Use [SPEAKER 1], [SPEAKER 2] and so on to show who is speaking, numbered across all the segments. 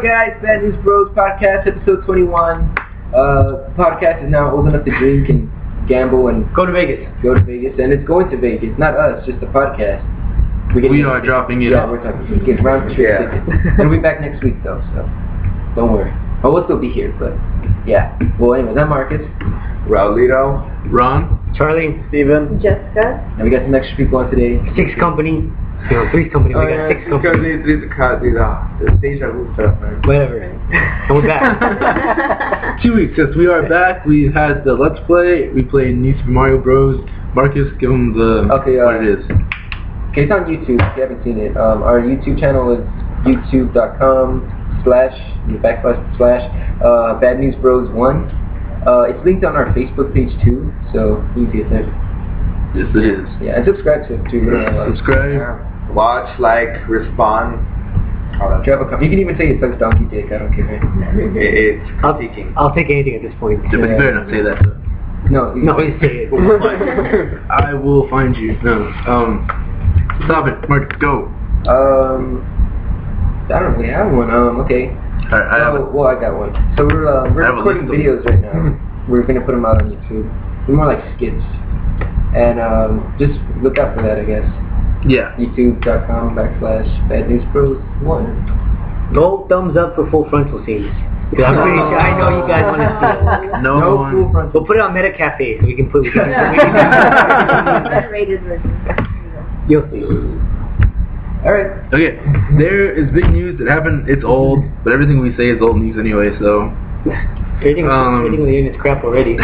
[SPEAKER 1] guys? Bad News Bros Podcast, episode 21. Podcast is now old enough to drink and gamble and
[SPEAKER 2] go to Vegas.
[SPEAKER 1] And it's going to Vegas. Not us, just the podcast.
[SPEAKER 3] We are dropping it.
[SPEAKER 1] Yeah, we're getting round trip tickets. And we'll be back next week though, so don't worry. Oh, we'll still be here, but yeah. Well, anyways, I'm Marcus.
[SPEAKER 3] Raulito. Ron.
[SPEAKER 2] Charlie.
[SPEAKER 4] Steven. Jessica.
[SPEAKER 1] And we got some extra people on today.
[SPEAKER 2] Six company. You know, three's company. We got six company.
[SPEAKER 3] The deja vu stuff, man.
[SPEAKER 2] Whatever. And we're back.
[SPEAKER 3] 2 weeks, yes, we are back. We had the Let's Play. We played New Super Mario Bros. Marcus, give them the what it is.
[SPEAKER 1] Okay, it's on YouTube if you haven't seen it. Our YouTube channel is youtube.com// Bad News Bros 1. It's linked on our Facebook page too, so you can see it there.
[SPEAKER 3] Yes, it is.
[SPEAKER 1] Yeah, and subscribe to it too.
[SPEAKER 3] Subscribe.
[SPEAKER 5] Watch, like, respond.
[SPEAKER 1] You can even say it sucks donkey dick. I don't care.
[SPEAKER 5] It's critiquing.
[SPEAKER 2] I'll take anything at this point.
[SPEAKER 3] Yeah, but you better not say that. Though.
[SPEAKER 1] No,
[SPEAKER 2] you say it.
[SPEAKER 3] I will find you. No. Stop it, Mark. Go.
[SPEAKER 1] I don't really have one. Okay. Well, I got one. So we're recording videos right now. We're gonna put them out on YouTube. They're more like skits, and just look out for that, I guess.
[SPEAKER 3] Yeah.
[SPEAKER 1] YouTube.com/Bad News Bros 1.
[SPEAKER 2] No thumbs up for full frontal scenes. Because I'm pretty sure I know you guys want to see it.
[SPEAKER 3] No
[SPEAKER 1] full frontal.
[SPEAKER 2] We'll put it on Meta Cafe so we can put it.
[SPEAKER 4] Rated version.
[SPEAKER 2] You'll see.
[SPEAKER 1] Alright.
[SPEAKER 3] Okay. There is big news that happened. It's old, but everything we say is old news anyway. So.
[SPEAKER 2] Everything on the internet is crap already.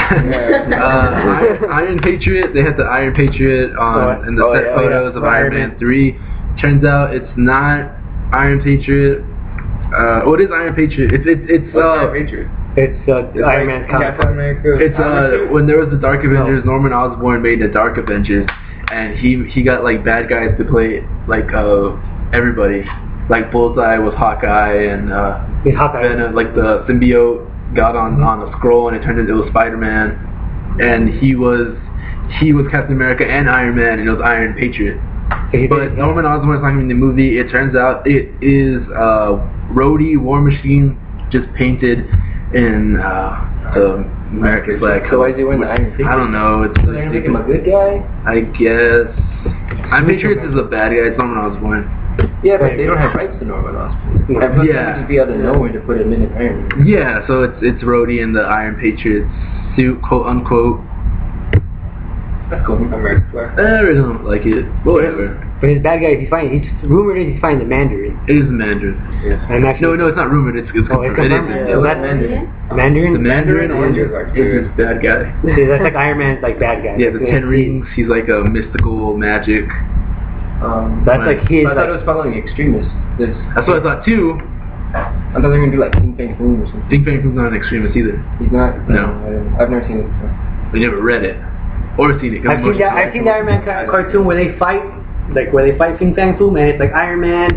[SPEAKER 3] Iron Patriot. They had the Iron Patriot on in the set photos of Iron Man 3. Turns out it's not Iron Patriot. What is Iron Patriot? It's
[SPEAKER 5] Iron Patriot?
[SPEAKER 2] It's Iron Man's comic.
[SPEAKER 3] It's when there was the Dark Avengers, Norman Osborn made the Dark Avengers, and he got like bad guys to play like everybody. Like Bullseye was Hawkeye and Venom, like the symbiote got on a scroll and it turned into Spider-Man, and he was Captain America and Iron Man, and it was Iron Patriot. But Norman Osborn's not going to be in the movie. It turns out it is Rhodey War Machine just painted in the American flag.
[SPEAKER 1] So why is he wearing the Iron Patriot?
[SPEAKER 3] I don't know. It's
[SPEAKER 1] so they're going to make him a good guy?
[SPEAKER 3] I guess. Iron Patriot is a bad guy. It's Norman Osborn.
[SPEAKER 1] Yeah, but they don't have rights to Norman Osborn. Yeah. They would just be out of nowhere to put him in Iron Man.
[SPEAKER 3] Yeah, so it's Rhodey in the Iron Patriot suit, quote unquote.
[SPEAKER 1] That's cool. American flag.
[SPEAKER 3] I really don't like it. Whatever.
[SPEAKER 2] But his bad guy, he's rumored is he's finding the Mandarin.
[SPEAKER 3] It is the Mandarin.
[SPEAKER 1] Yeah.
[SPEAKER 3] No, it's not rumored. It's confirmed. It is.
[SPEAKER 2] Mandarin. Mandarin.
[SPEAKER 3] The Mandarin is his bad guy.
[SPEAKER 2] See, that's like Iron Man's like bad guy.
[SPEAKER 3] Yeah, the 10 rings. He's like a mystical magic.
[SPEAKER 2] That's like his.
[SPEAKER 1] I thought it was following extremists.
[SPEAKER 3] That's what I thought too.
[SPEAKER 1] I thought they were gonna do like Ting Fang Foom or something.
[SPEAKER 3] Ting Fang Foom's not an extremist either.
[SPEAKER 1] He's not.
[SPEAKER 3] No.
[SPEAKER 1] I've never seen it before.
[SPEAKER 3] We never read it or seen it.
[SPEAKER 2] I've seen the Iron Man cartoon where they fight, Ting Fang Foom, and it's like Iron Man,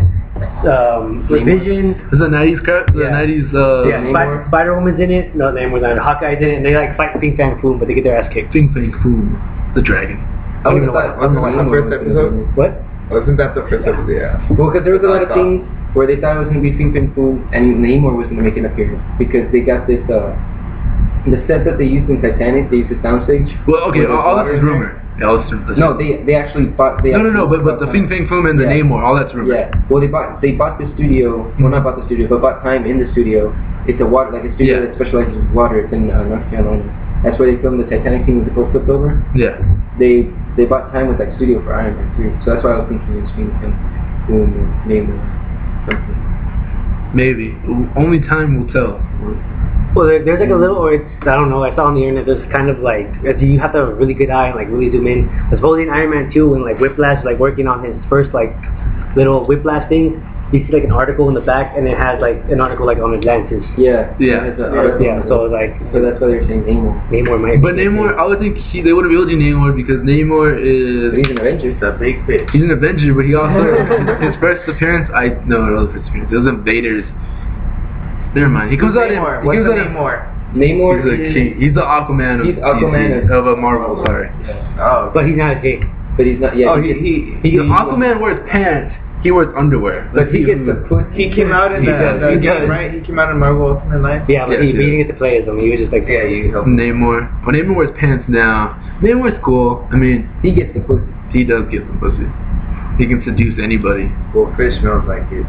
[SPEAKER 2] Vision.
[SPEAKER 3] Is the 90s crap? The 90s.
[SPEAKER 2] Spider Woman's in it. No, Namor's not. Hawkeye's in it, and they like fight Ting Fang Foom, but they get their ass kicked.
[SPEAKER 3] Ting Fang Foom, the dragon.
[SPEAKER 5] Wasn't that the first episode?
[SPEAKER 1] What?
[SPEAKER 5] Wasn't that the first episode? Yeah.
[SPEAKER 1] Well, because there was a lot of things where they thought it was going to be Ting Fang Foom, and Namor was going to make an appearance because they got this. The set that they used in Titanic, they used the soundstage.
[SPEAKER 3] Well, okay, all this is rumor. Yeah,
[SPEAKER 1] no, they actually bought.
[SPEAKER 3] No, but the Ting Fang Foom and the Namor, all that's rumor.
[SPEAKER 1] Yeah. Well, they bought the studio. Well, not bought the studio, but bought time in the studio. It's a studio that specializes in water. It's in North Carolina. That's where they filmed the Titanic scene with the boat flipped over.
[SPEAKER 3] Yeah.
[SPEAKER 1] They bought time with that studio for Iron Man 3. So that's why I was thinking it was Ting Fang Foom and Namor. Something.
[SPEAKER 3] Maybe. Only time will tell.
[SPEAKER 2] Well, there's like a little, or it's, I don't know, I saw on the internet, there's kind of like, you have to have a really good eye and like really zoom in. Supposedly in Iron Man 2, when like Whiplash, like working on his first like little Whiplash thing, you see like an article in the back, and it has like an article like on Atlantis.
[SPEAKER 1] Yeah.
[SPEAKER 2] So like,
[SPEAKER 1] so that's why they're saying Namor.
[SPEAKER 2] Namor might.
[SPEAKER 3] But Namor, I would think they would have able to Namor because Namor is.
[SPEAKER 1] But he's an Avenger.
[SPEAKER 5] He's a big fish.
[SPEAKER 3] He's an Avenger, but he also his first appearance. It was Invaders. Never mind. He comes out in.
[SPEAKER 5] What's the Namor?
[SPEAKER 1] Namor
[SPEAKER 3] he's the Aquaman of a Marvel. Sorry.
[SPEAKER 5] Oh.
[SPEAKER 2] But he's not a king.
[SPEAKER 1] But he's not. Yeah.
[SPEAKER 3] Oh, Aquaman wears pants. he wears underwear.
[SPEAKER 1] But he gets the pussy.
[SPEAKER 5] He came out in the game, right? He came out in Marvel Ultimate Alliance.
[SPEAKER 2] Yeah, but he didn't get to play as him. He was just like,
[SPEAKER 1] Yeah, you help him.
[SPEAKER 3] Namor. Well, Namor wears pants now. Namor's cool. I mean,
[SPEAKER 1] He gets the pussy.
[SPEAKER 3] he does get some pussy. He can seduce anybody.
[SPEAKER 5] Well, fish smells like it.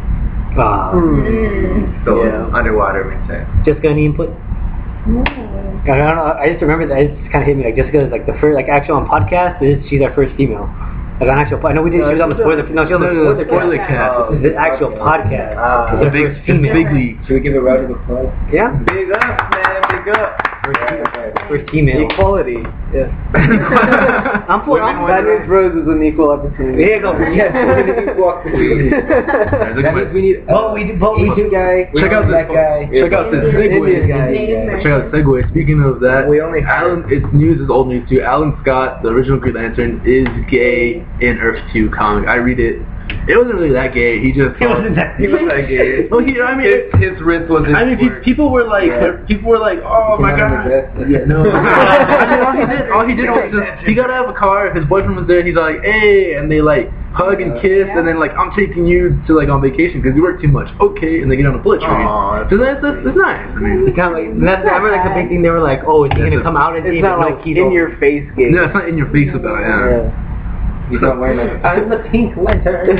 [SPEAKER 5] So underwater makes sense.
[SPEAKER 2] Jessica, any input? I don't know. I just remember that it just kind of hit me. Like Jessica is like the first, like actual on podcast. She's our first female. Like on actual. I know we didn't. She was on the spoiler. No, she was on the
[SPEAKER 3] spoiler cast.
[SPEAKER 2] This is the actual podcast.
[SPEAKER 3] The big league.
[SPEAKER 1] Should we give a round of applause?
[SPEAKER 2] Yeah.
[SPEAKER 5] Big up, man. Big up.
[SPEAKER 2] First female.
[SPEAKER 4] Equality. Yeah.
[SPEAKER 2] I'm for.
[SPEAKER 4] Batman's Rose is an equal opportunity.
[SPEAKER 2] There you go.
[SPEAKER 1] Yes, we're gonna equal opportunity. That means we need Asian guy.
[SPEAKER 3] Check out
[SPEAKER 1] that guy.
[SPEAKER 3] Check out this
[SPEAKER 1] Indian guy.
[SPEAKER 3] Check out the segue. Speaking of that,
[SPEAKER 5] We only have-
[SPEAKER 3] Alan. It's news. Is old news too. Alan Scott, the original Green Lantern, is gay in Earth 2 comic. I read it. It wasn't really that gay. He just.
[SPEAKER 5] He was that gay.
[SPEAKER 3] Well, I mean,
[SPEAKER 5] his wrist was.
[SPEAKER 3] I mean, people were like, oh my god. Yeah, no. I mean, all he did was just, he got out of a car. His boyfriend was there. He's like, hey, and they like hug and kiss, and then like, I'm taking you to like on vacation because you work too much. Okay, and they get on a bullet train. So that's nice. I mean,
[SPEAKER 2] It's kind of like that's. I remember like the big thing. They were like, oh, is he gonna come out and
[SPEAKER 4] It's not like in your face gay.
[SPEAKER 3] no, it's not in your face about it. Yeah.
[SPEAKER 1] He's not wearing like, I'm the Pink Lantern.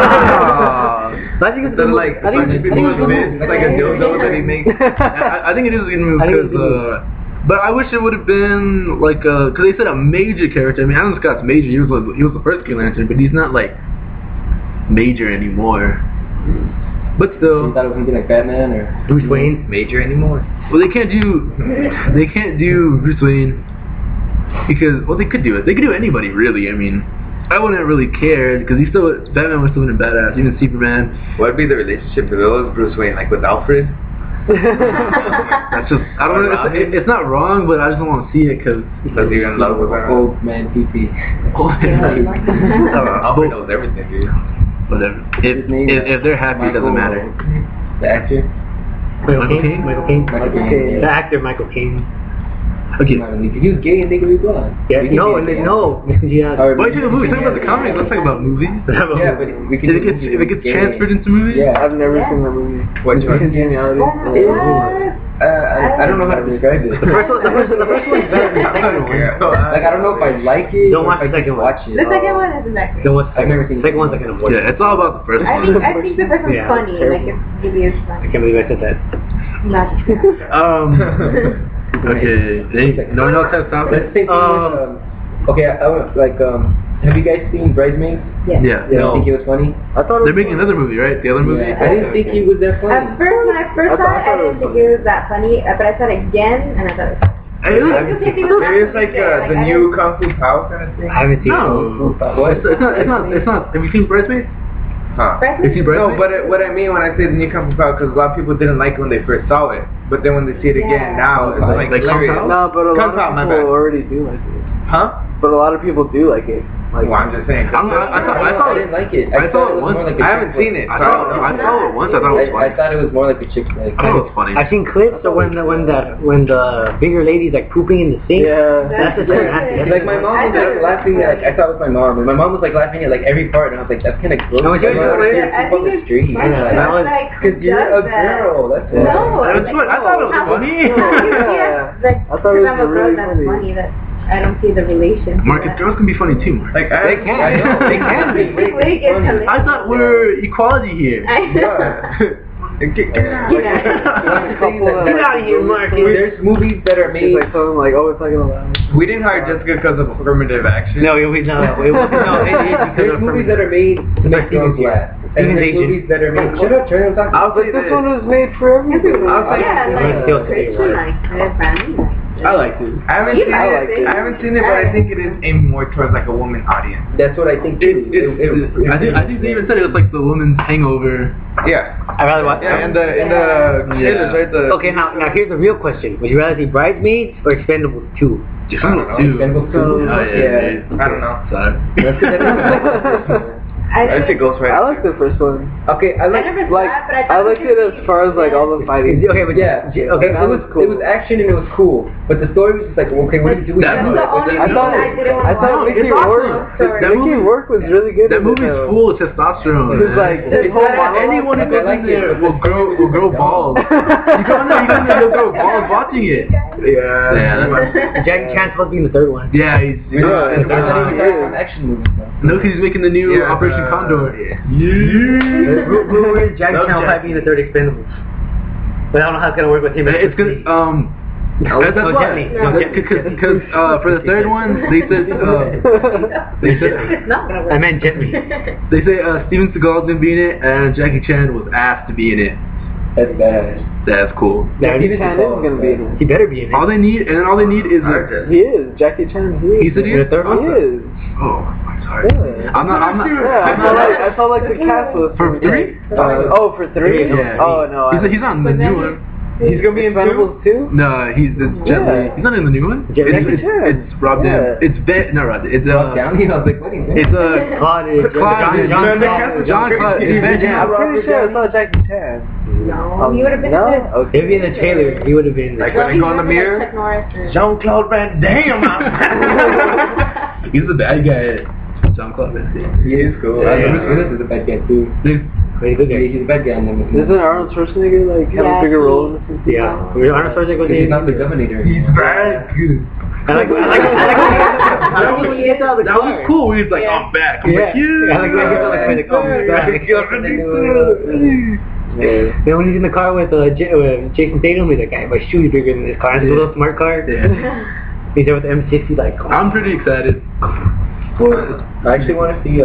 [SPEAKER 2] I think it's
[SPEAKER 5] like,
[SPEAKER 2] I think it's
[SPEAKER 5] like a dildo that he makes.
[SPEAKER 3] I think it is a good move because. But I wish it would have been like because they said a major character. I mean, Alan Scott's major. He was the first Green Lantern, but he's not like major anymore. But still,
[SPEAKER 1] You thought it was gonna be like Batman or
[SPEAKER 2] Bruce Wayne.
[SPEAKER 5] Major anymore.
[SPEAKER 3] well, they can't do Bruce Wayne because they could do it. They could do anybody really. I mean, I wouldn't really care because Batman was still a badass. Even Superman.
[SPEAKER 5] What would be the relationship if it was Bruce Wayne, like with Alfred?
[SPEAKER 3] That's just I don't know. It's not wrong, but I just don't want to see it because
[SPEAKER 5] you're in love with her.
[SPEAKER 1] old man PP.
[SPEAKER 5] Alfred knows everything, dude.
[SPEAKER 3] Whatever. If they're happy, it doesn't matter.
[SPEAKER 1] The actor.
[SPEAKER 2] Michael Caine.
[SPEAKER 1] Michael Caine.
[SPEAKER 2] The actor Michael Caine.
[SPEAKER 3] Okay.
[SPEAKER 1] If he was gay and they could be blonde.
[SPEAKER 2] Yeah. No. Yeah.
[SPEAKER 3] Why do you movie? Talk about the comics. Let's talk about movies.
[SPEAKER 1] Yeah, but we can.
[SPEAKER 3] If it gets transferred into movies.
[SPEAKER 1] Yeah.
[SPEAKER 4] I've never seen the movie.
[SPEAKER 5] Which one?
[SPEAKER 4] Congeniality.
[SPEAKER 1] I don't know how to describe it.
[SPEAKER 2] The first one's better than the second one.
[SPEAKER 1] Like I don't know if I like it.
[SPEAKER 2] Don't
[SPEAKER 1] or
[SPEAKER 2] watch
[SPEAKER 1] if
[SPEAKER 2] the
[SPEAKER 1] I
[SPEAKER 2] second
[SPEAKER 1] can
[SPEAKER 2] one.
[SPEAKER 1] watch it.
[SPEAKER 6] The second one isn't that great.
[SPEAKER 2] Don't watch the
[SPEAKER 1] I've never seen
[SPEAKER 2] second one's like an avoid.
[SPEAKER 3] Yeah, it's all about the first
[SPEAKER 6] I
[SPEAKER 3] one.
[SPEAKER 6] think the first one's
[SPEAKER 2] Yeah.
[SPEAKER 6] funny. Like it really is
[SPEAKER 2] I
[SPEAKER 6] funny.
[SPEAKER 2] can't believe I said that.
[SPEAKER 6] Not
[SPEAKER 3] Okay. No one else has
[SPEAKER 1] That's
[SPEAKER 3] topics?
[SPEAKER 1] the same thing with, okay, I would like have you guys seen Bridesmaids?
[SPEAKER 6] Yes.
[SPEAKER 3] Yeah.
[SPEAKER 1] Yeah, I think it was funny.
[SPEAKER 4] I thought
[SPEAKER 3] They're making another movie, right? The other movie?
[SPEAKER 1] Yeah, I didn't think he was that funny.
[SPEAKER 6] At first, when I first saw it, I didn't think it was that funny, but I saw it again, and I thought it was
[SPEAKER 3] Hey, it was-
[SPEAKER 5] Maybe it's like the new Kung Fu Pao kind of thing.
[SPEAKER 2] I haven't seen
[SPEAKER 3] No.
[SPEAKER 1] What?
[SPEAKER 3] It's not. Have you seen Bridesmaids?
[SPEAKER 5] Huh.
[SPEAKER 3] Have you seen
[SPEAKER 5] No,
[SPEAKER 3] Bridesmaids?
[SPEAKER 5] but what I mean when I say the new Kung Fu Pao, because a lot of people didn't like it when they first saw it, but then when they see it again now, it's like
[SPEAKER 3] Like Kung
[SPEAKER 5] hilarious.
[SPEAKER 3] Pao?
[SPEAKER 4] No, but a
[SPEAKER 5] Kung
[SPEAKER 4] lot
[SPEAKER 5] Pao,
[SPEAKER 4] of
[SPEAKER 5] my
[SPEAKER 4] people
[SPEAKER 5] bad.
[SPEAKER 4] already do like it.
[SPEAKER 5] Huh?
[SPEAKER 4] But a lot of people do like it. Like,
[SPEAKER 5] Well, I'm just saying.
[SPEAKER 3] I
[SPEAKER 1] didn't like it.
[SPEAKER 3] I saw it
[SPEAKER 1] was
[SPEAKER 3] once.
[SPEAKER 1] more like a
[SPEAKER 5] I haven't
[SPEAKER 1] chick
[SPEAKER 5] seen
[SPEAKER 1] flick.
[SPEAKER 5] it.
[SPEAKER 3] I saw it once. I thought it was
[SPEAKER 1] I
[SPEAKER 3] funny.
[SPEAKER 1] thought it was more like a chick flick.
[SPEAKER 3] I thought it was funny.
[SPEAKER 2] I've seen clips of when the bigger lady's like pooping in the sink.
[SPEAKER 4] yeah.
[SPEAKER 2] That's just nasty.
[SPEAKER 1] It's like my mom was like laughing at, like I thought it was my mom, and my mom was like laughing at like every part, and I was like, that's kind of gross.
[SPEAKER 2] No, it's
[SPEAKER 1] Like,
[SPEAKER 2] just-
[SPEAKER 1] I
[SPEAKER 6] Yeah, I
[SPEAKER 1] poop on
[SPEAKER 6] think
[SPEAKER 1] the
[SPEAKER 6] it's
[SPEAKER 1] street.
[SPEAKER 6] funny.
[SPEAKER 2] Yeah, that was-
[SPEAKER 6] Like,
[SPEAKER 1] Because you're a
[SPEAKER 6] does that?
[SPEAKER 1] girl, that's why.
[SPEAKER 6] No,
[SPEAKER 3] That's what- I thought it was funny.
[SPEAKER 6] Yeah, like,
[SPEAKER 4] I thought it
[SPEAKER 6] because I'm a
[SPEAKER 4] was
[SPEAKER 6] girl,
[SPEAKER 4] really
[SPEAKER 6] that's
[SPEAKER 4] funny.
[SPEAKER 6] funny. That I don't see the relation. to
[SPEAKER 3] Marcus,
[SPEAKER 6] that.
[SPEAKER 3] girls can be funny too, Mark.
[SPEAKER 5] Like
[SPEAKER 1] They can. I know. They can be.
[SPEAKER 6] This week is hilarious.
[SPEAKER 3] I thought we're equality here.
[SPEAKER 6] I know.
[SPEAKER 5] Get
[SPEAKER 2] Get out of here, Marcus.
[SPEAKER 1] There's movies that are
[SPEAKER 4] It's
[SPEAKER 1] made.
[SPEAKER 4] like something like, oh, it's not gonna last.
[SPEAKER 5] We didn't hire Jessica because of affirmative action.
[SPEAKER 2] No, it is because
[SPEAKER 1] There's
[SPEAKER 2] of
[SPEAKER 1] movies that are made to make girls laugh. And there's
[SPEAKER 2] Asian.
[SPEAKER 1] movies that are made. Shut up, Trey. I'm talking.
[SPEAKER 5] I'll say
[SPEAKER 4] This
[SPEAKER 5] this.
[SPEAKER 4] one was made for everything.
[SPEAKER 5] I'll say
[SPEAKER 6] Yeah, like
[SPEAKER 2] Still
[SPEAKER 6] Christian
[SPEAKER 2] today,
[SPEAKER 6] likes it, Brandon likes it.
[SPEAKER 5] I like it. I haven't
[SPEAKER 6] You
[SPEAKER 5] seen
[SPEAKER 6] like
[SPEAKER 5] it.
[SPEAKER 6] it.
[SPEAKER 5] I haven't seen it, but I think it is aimed more towards like a woman audience.
[SPEAKER 1] That's what I think. too.
[SPEAKER 3] I think they even said it was like the woman's hangover.
[SPEAKER 5] Yeah.
[SPEAKER 2] I rather watch.
[SPEAKER 5] Yeah. In the trailers, right? The
[SPEAKER 2] Okay, now here's the real question: would you rather see Bridesmaids or Expendables 2?
[SPEAKER 5] I don't know.
[SPEAKER 1] Expendables 2.
[SPEAKER 3] Oh, yeah.
[SPEAKER 5] I don't know.
[SPEAKER 3] Sorry.
[SPEAKER 1] That's 'cause I didn't like the first one.
[SPEAKER 3] I say Ghost Rider.
[SPEAKER 4] I like the first one.
[SPEAKER 1] Okay, I like
[SPEAKER 6] never
[SPEAKER 4] Like,
[SPEAKER 6] saw it, but I
[SPEAKER 4] I liked it as far as like all the fighting.
[SPEAKER 2] Okay, but
[SPEAKER 1] yeah,
[SPEAKER 2] okay,
[SPEAKER 1] it was action and it was cool, but the story was just like, okay, what are you doing?
[SPEAKER 3] That
[SPEAKER 1] now?
[SPEAKER 3] movie-
[SPEAKER 1] Like, what's
[SPEAKER 4] I
[SPEAKER 1] that-
[SPEAKER 4] thought
[SPEAKER 6] I
[SPEAKER 4] Mickey
[SPEAKER 3] it's
[SPEAKER 4] Rourke.
[SPEAKER 3] That
[SPEAKER 4] Mickey
[SPEAKER 3] movie-
[SPEAKER 4] Rourke was really good.
[SPEAKER 3] That
[SPEAKER 4] in it,
[SPEAKER 3] movie's
[SPEAKER 4] though.
[SPEAKER 3] full of testosterone.
[SPEAKER 4] It was like his whole monologue.
[SPEAKER 3] Anyone who goes
[SPEAKER 1] I like
[SPEAKER 3] in there
[SPEAKER 1] it,
[SPEAKER 3] will grow balls. You go in there, you'll grow balls watching it. Yeah, that's
[SPEAKER 2] Jackie Chan's supposed to be in the third one.
[SPEAKER 3] yeah. He's
[SPEAKER 4] Yeah,
[SPEAKER 1] I thought he was
[SPEAKER 4] yeah.
[SPEAKER 1] an action movie.
[SPEAKER 3] no, because he's making the new
[SPEAKER 5] Yeah,
[SPEAKER 3] Operation Condor.
[SPEAKER 2] Rumor is Jackie
[SPEAKER 3] Love
[SPEAKER 2] Chan will
[SPEAKER 3] Jack.
[SPEAKER 2] probably be in the third Expendables. But I don't know how it's gonna work with him.
[SPEAKER 3] It's gonna that's
[SPEAKER 2] no,
[SPEAKER 3] why.
[SPEAKER 2] gently. No,
[SPEAKER 3] Because for the third one, they said
[SPEAKER 6] It's not gonna work.
[SPEAKER 2] I meant gently.
[SPEAKER 3] they say Steven Seagal's gonna be in it, and Jackie Chan was asked to be in it.
[SPEAKER 1] That's bad.
[SPEAKER 3] That's cool.
[SPEAKER 4] Jackie Chan is gonna be in it.
[SPEAKER 2] He better be in it.
[SPEAKER 3] All they need is
[SPEAKER 4] He is. Jackie Chan.
[SPEAKER 3] He said he
[SPEAKER 2] The third one?
[SPEAKER 4] He is.
[SPEAKER 3] Oh, I'm sorry.
[SPEAKER 4] Yeah.
[SPEAKER 3] I'm not.
[SPEAKER 4] Yeah, I felt like the cast was
[SPEAKER 3] For three?
[SPEAKER 4] Oh, for three?
[SPEAKER 3] Yeah.
[SPEAKER 4] Oh no.
[SPEAKER 3] He's not in the new one.
[SPEAKER 4] He's gonna be in Expendables too.
[SPEAKER 3] No, it's Jet Li.
[SPEAKER 4] Yeah.
[SPEAKER 3] He's not in the new one.
[SPEAKER 2] Jackie
[SPEAKER 4] Chan.
[SPEAKER 3] It's Rob
[SPEAKER 4] Yeah.
[SPEAKER 3] Downey. It's not Rob. It's
[SPEAKER 1] Rob Downey? I was like, what are you doing?
[SPEAKER 3] It's
[SPEAKER 2] Claude,
[SPEAKER 3] John Claude. It's Ben
[SPEAKER 4] I'm
[SPEAKER 3] Jam.
[SPEAKER 4] pretty sure I saw Jackie Chan.
[SPEAKER 6] No, he would have been
[SPEAKER 4] No.
[SPEAKER 6] good.
[SPEAKER 4] Okay.
[SPEAKER 2] If he in the trailer, he would have been
[SPEAKER 5] Like
[SPEAKER 6] Well,
[SPEAKER 5] when they
[SPEAKER 6] he's
[SPEAKER 5] go in the
[SPEAKER 6] nothing like
[SPEAKER 5] mirror.
[SPEAKER 6] Chuck Norris and-
[SPEAKER 3] Jean-Claude Van Damme. He's the bad guy. Jean-Claude Van Damme.
[SPEAKER 1] He is cool.
[SPEAKER 3] Yeah.
[SPEAKER 1] Bruce Willis is a bad guy too.
[SPEAKER 2] pretty good
[SPEAKER 1] Yeah,
[SPEAKER 2] guy.
[SPEAKER 1] he's a bad guy in the movie.
[SPEAKER 4] Doesn't Arnold Schwarzenegger like have a bigger role in this?
[SPEAKER 2] Yeah. Arnold Schwarzenegger was
[SPEAKER 1] He's
[SPEAKER 2] in.
[SPEAKER 1] not the governor.
[SPEAKER 3] He's bad good.
[SPEAKER 2] I like when he gets out of the
[SPEAKER 3] That
[SPEAKER 2] car.
[SPEAKER 3] was cool. He's like, I'm back. I'm like,
[SPEAKER 2] I like when he gets out of the car. Then when he's in the car with Jason Tatum, he's like, I have my shoe bigger than this car. It's a little smart car.
[SPEAKER 3] Yeah.
[SPEAKER 2] He's there with the M60, like,
[SPEAKER 3] I'm pretty excited.
[SPEAKER 1] I actually want to see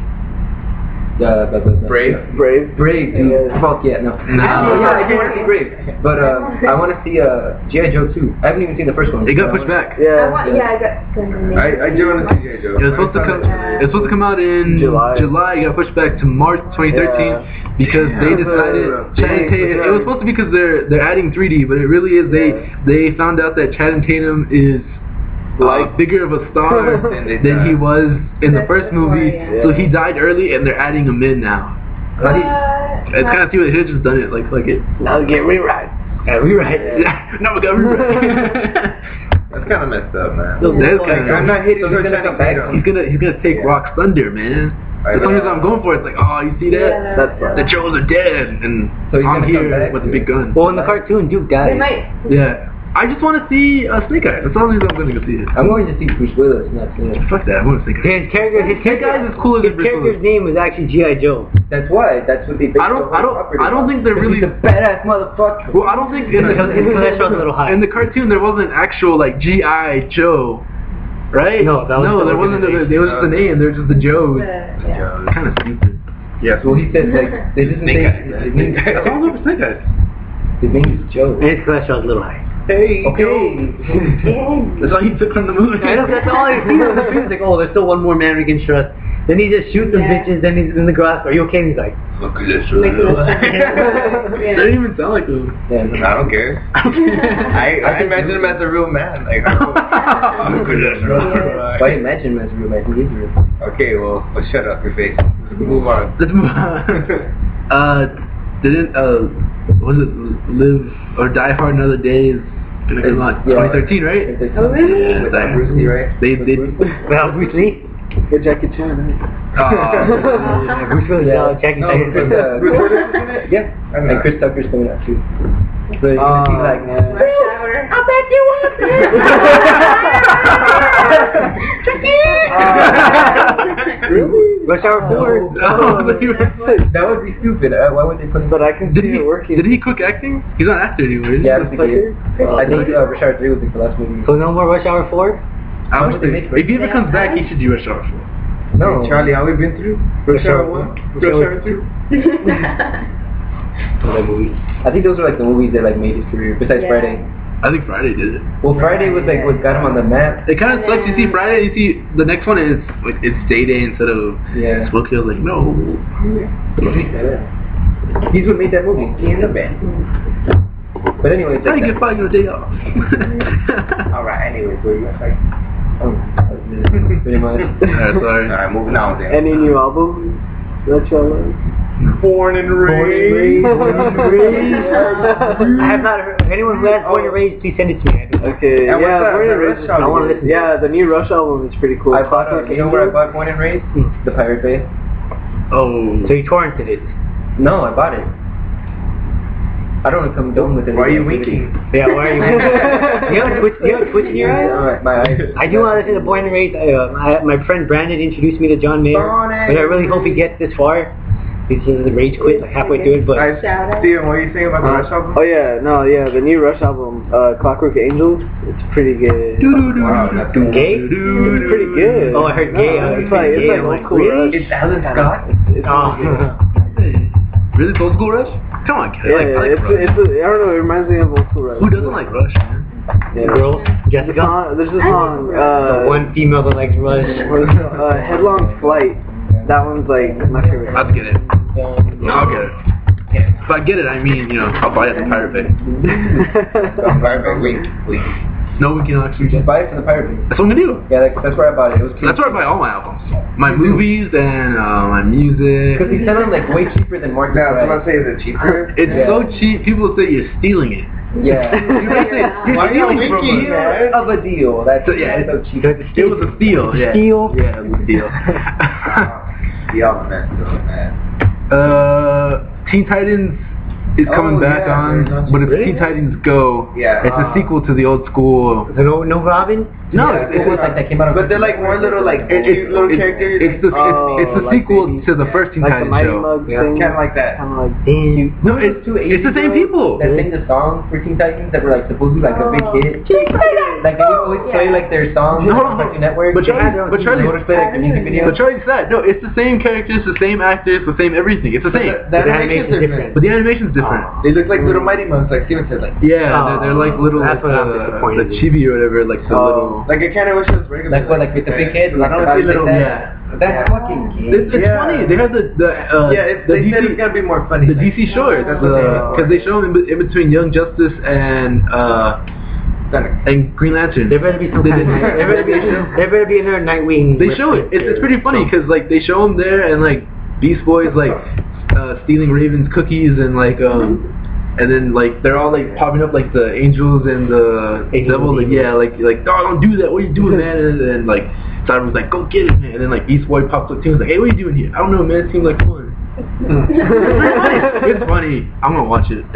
[SPEAKER 5] Brave.
[SPEAKER 1] Brave, dude.
[SPEAKER 4] Yeah.
[SPEAKER 1] Fuck yeah, no. Yeah, I do want to see Brave, but I want to see G.I. Joe 2. I haven't even seen the first one.
[SPEAKER 3] It got pushed back.
[SPEAKER 4] Yeah.
[SPEAKER 6] I got.
[SPEAKER 5] I do want to see G.I. Joe.
[SPEAKER 3] It was supposed to come. It's supposed to come out in
[SPEAKER 4] July.
[SPEAKER 3] It got pushed back to March 2013 because they decided Channing Tatum. It was supposed to be because they're adding 3D, but it really is they found out that Channing Tatum is bigger of a star than he was in the first movie, so he died early, and they're adding him in now. It's kind of stupid. They should have just done it like it.
[SPEAKER 2] now get rewrite. Rewrite.
[SPEAKER 3] Yeah. No, we got rewrite.
[SPEAKER 5] That's kind of messed up, man.
[SPEAKER 3] That's kind
[SPEAKER 5] I'm not hating on
[SPEAKER 1] he's gonna
[SPEAKER 5] Channing
[SPEAKER 1] come back.
[SPEAKER 5] Tatum.
[SPEAKER 3] He's gonna take Rock's thunder, man. That's the only reason I'm going for it. It's like, oh, you see that? The Joes are dead, and
[SPEAKER 1] So he's
[SPEAKER 3] I'm
[SPEAKER 1] gonna come
[SPEAKER 3] here
[SPEAKER 1] back?
[SPEAKER 3] with the big gun.
[SPEAKER 2] Well, in the cartoon, Duke
[SPEAKER 6] They
[SPEAKER 2] died.
[SPEAKER 6] might.
[SPEAKER 3] Yeah. I just want to see Snake Eyes. That's the only reason I'm going to go see it.
[SPEAKER 1] I'm going to see Bruce Willis, not Snake.
[SPEAKER 3] Fuck that. I want to Snake Eyes.
[SPEAKER 2] His character,
[SPEAKER 3] Eyes is cooler than
[SPEAKER 2] his
[SPEAKER 3] Bruce
[SPEAKER 2] character's
[SPEAKER 3] Willis.
[SPEAKER 2] name is actually G.I. Joe.
[SPEAKER 1] That's why. That's what they.
[SPEAKER 3] I don't think they're really.
[SPEAKER 1] He's a badass motherfucker.
[SPEAKER 3] Well, I don't think in
[SPEAKER 2] His cholesterol's a little high.
[SPEAKER 3] in the cartoon there wasn't actual like G.I. Joe, right?
[SPEAKER 2] No, that was the
[SPEAKER 3] there wasn't.
[SPEAKER 2] organization.
[SPEAKER 3] There was just a name. They're just the Joes.
[SPEAKER 6] Yeah.
[SPEAKER 3] Kind of stupid.
[SPEAKER 1] Yes. Well, he said like they didn't say his name.
[SPEAKER 3] That's all over Snake Eyes.
[SPEAKER 1] His name is Joe.
[SPEAKER 2] And his cholesterol's a little high.
[SPEAKER 3] Hey,
[SPEAKER 1] Okay.
[SPEAKER 3] That's all he took from the movie.
[SPEAKER 2] I know, that's all he sees on the screen. He's like, oh, there's still one more man we can trust. Then he just shoots some bitches, then he's in the grass. Are you okay? And he's like,
[SPEAKER 3] Look at this.
[SPEAKER 6] Look at this.
[SPEAKER 3] They didn't even sound like them.
[SPEAKER 1] Yeah, no.
[SPEAKER 5] I don't care. I imagine him as a real man. Like, look at this.
[SPEAKER 1] Why imagine him as real? Like, he is real.
[SPEAKER 5] Okay, well, shut up your face. Move on.
[SPEAKER 3] Let's move on. Didn't was it Live or Die Hard Another Day is gonna come out 2013, right?
[SPEAKER 6] Oh, really?
[SPEAKER 3] Yeah,
[SPEAKER 1] With
[SPEAKER 3] that-
[SPEAKER 1] Bruce Lee, right?
[SPEAKER 3] They did.
[SPEAKER 2] well, Bruce Lee.
[SPEAKER 4] Get Jackie Chan.
[SPEAKER 2] Bruce Willis, Jackie Chan.
[SPEAKER 1] Bruce Willis is in it? Yeah. And Chris Tucker's coming out too. So you're gonna see like,
[SPEAKER 6] I'll bet you
[SPEAKER 2] Really? Rush Hour 4.
[SPEAKER 1] that would be stupid. Why would they put him?
[SPEAKER 4] But I can
[SPEAKER 3] Did
[SPEAKER 4] see
[SPEAKER 3] he
[SPEAKER 4] it working.
[SPEAKER 3] Did he quit acting? He's not an actor anymore. Is he?
[SPEAKER 1] Yeah, I don't think he is. I think Richard 3 was the last movie.
[SPEAKER 2] So no more Rush Hour 4?
[SPEAKER 3] I
[SPEAKER 1] Why
[SPEAKER 3] wish
[SPEAKER 1] would they
[SPEAKER 3] they-
[SPEAKER 1] make Rush
[SPEAKER 3] if he ever comes back, he should do Rush Hour 4.
[SPEAKER 1] No,
[SPEAKER 5] Charlie, how we been through?
[SPEAKER 1] Rush Hour
[SPEAKER 5] 1? Rush Hour 2?
[SPEAKER 2] That movie.
[SPEAKER 1] I think those are like the movies that like made his career. Besides
[SPEAKER 6] Yeah.
[SPEAKER 1] Friday.
[SPEAKER 3] I think Friday did it.
[SPEAKER 1] Well, Friday was like what got him on the map.
[SPEAKER 3] It kind of sucks. You see Friday, you see the next one is like it's Day Day instead of
[SPEAKER 1] Yeah.
[SPEAKER 3] Smoke Hill. Like no.
[SPEAKER 1] He's what made that movie. He in the band. But anyway, it's
[SPEAKER 3] How
[SPEAKER 1] like
[SPEAKER 3] you get 5 your day off?
[SPEAKER 5] Alright, anyways, what are you going to say?
[SPEAKER 1] oh, pretty much.
[SPEAKER 3] Alright, sorry.
[SPEAKER 5] Alright, moving on then.
[SPEAKER 4] Any new album that y'all like?
[SPEAKER 5] Born and raised.
[SPEAKER 2] I have not heard. Anyone who has Born and Raised, please send it to me.
[SPEAKER 4] Okay,
[SPEAKER 5] And
[SPEAKER 4] yeah,
[SPEAKER 5] what's that?
[SPEAKER 4] Born and
[SPEAKER 5] The
[SPEAKER 4] Raised.
[SPEAKER 5] Rush album?
[SPEAKER 2] I want to listen.
[SPEAKER 4] Yeah, the new Rush album is pretty cool.
[SPEAKER 1] I bought you know where I bought Born and Raised? The Pirate Bay.
[SPEAKER 3] Oh.
[SPEAKER 2] So you torrented it.
[SPEAKER 1] No, I bought it. I don't condone with it.
[SPEAKER 5] Why are you winking?
[SPEAKER 2] Yeah, why are you? You have Twitch in your eyes?
[SPEAKER 1] Alright, my eyes.
[SPEAKER 2] I do want to listen to Born and Raised. My friend Brandon introduced me to John Mayer, but I really hope he gets this far. He's the rage quit like halfway through it, but
[SPEAKER 5] Alright, Steven, what are you saying about the Rush album?
[SPEAKER 4] Oh yeah, the new Rush album, Clockwork Angel, it's pretty good.
[SPEAKER 5] Wow, that's
[SPEAKER 2] gay?
[SPEAKER 4] It's pretty good.
[SPEAKER 2] Oh, I heard gay.
[SPEAKER 4] It's like old school Rush.
[SPEAKER 1] It's Alan Scott?
[SPEAKER 3] Really? Old school Rush? Come on, kid.
[SPEAKER 4] Yeah,
[SPEAKER 3] I like Rush.
[SPEAKER 4] I don't know, it reminds me of old school Rush.
[SPEAKER 3] Who doesn't like Rush, man?
[SPEAKER 4] Yeah.
[SPEAKER 2] Girls, Jessica.
[SPEAKER 4] There's a song,
[SPEAKER 2] One female that likes Rush.
[SPEAKER 4] Headlong Flight. That one's like my favorite.
[SPEAKER 3] I'll get it. I'll get it. If I get it, I mean, I'll buy it at the Pirate Bay.
[SPEAKER 5] Pirate Bay, wink.
[SPEAKER 3] No, we can actually
[SPEAKER 1] Just buy it from the Pirate Bay.
[SPEAKER 3] That's what I'm gonna do.
[SPEAKER 1] Yeah, that's where I bought it. It was cheap.
[SPEAKER 3] That's where I buy all my albums. My movies and my music.
[SPEAKER 1] Because they sell them like way cheaper than market
[SPEAKER 5] Now, I was
[SPEAKER 1] price.
[SPEAKER 5] gonna say, is it cheaper?
[SPEAKER 3] It's so cheap, people say you're stealing it.
[SPEAKER 1] Yeah.
[SPEAKER 3] Why are you winking, man?
[SPEAKER 1] Of a deal. That's
[SPEAKER 3] So, yeah,
[SPEAKER 1] so cheap.
[SPEAKER 3] It was a steal. Yeah.
[SPEAKER 2] Steal?
[SPEAKER 3] Yeah, it was a steal.
[SPEAKER 5] Yeah, man.
[SPEAKER 3] Teen Titans is coming back on, but it's Teen Titans Go.
[SPEAKER 5] Yeah.
[SPEAKER 3] It's a sequel to the old school.
[SPEAKER 2] No Robin?
[SPEAKER 3] No,
[SPEAKER 1] Yeah, it was like that came out of.
[SPEAKER 5] But they're like more little, like, cute little characters.
[SPEAKER 3] It's the
[SPEAKER 4] like
[SPEAKER 3] sequel
[SPEAKER 4] babies.
[SPEAKER 3] to the first Teen
[SPEAKER 4] Like the
[SPEAKER 3] Titans
[SPEAKER 4] Mighty
[SPEAKER 3] show.
[SPEAKER 4] Mug
[SPEAKER 1] Yeah.
[SPEAKER 4] thing.
[SPEAKER 5] Kind of like that.
[SPEAKER 4] Kind of like
[SPEAKER 2] Damn.
[SPEAKER 3] No, it's the same people.
[SPEAKER 1] That sang the song for Teen Titans that were like supposed to be like a big hit. Like they would always play like their songs
[SPEAKER 3] No,
[SPEAKER 1] on
[SPEAKER 3] hold on.
[SPEAKER 1] Cartoon Network.
[SPEAKER 3] But Charlie-
[SPEAKER 1] they would always play like the music video.
[SPEAKER 3] But Charlie said, no, it's the same characters, the same actors, the same everything. It's the same.
[SPEAKER 5] The animation's different.
[SPEAKER 3] But the animation's different.
[SPEAKER 5] They look like little Mighty Mugs, like Steven said. Like,
[SPEAKER 3] Yeah, they're like little,
[SPEAKER 2] That's
[SPEAKER 3] like
[SPEAKER 2] what I'm disappointed
[SPEAKER 3] the chibi or whatever, like the little.
[SPEAKER 5] like I kind of wish it was regular.
[SPEAKER 1] Like what, like with the big head?
[SPEAKER 5] I don't see little.
[SPEAKER 3] Yeah.
[SPEAKER 1] That's fucking gay.
[SPEAKER 3] It's funny. They have the
[SPEAKER 5] They said it's gonna be more funny.
[SPEAKER 3] the DC shorts because they show them in between Young Justice and Green Lantern.
[SPEAKER 2] There better be some kind of, there better be another Nightwing.
[SPEAKER 3] They show it. It's pretty funny because like they show them there and like Beast Boy's like stealing Raven's cookies and like and then like they're all like popping up like the angels and the devil like like oh don't do that, what are you doing, man? And then like Cyber's like go get it, man. And then like Beast Boy pops up too and is like, hey, what are you doing here? I don't know, man, it seems like fun. It's funny. I'm gonna watch it.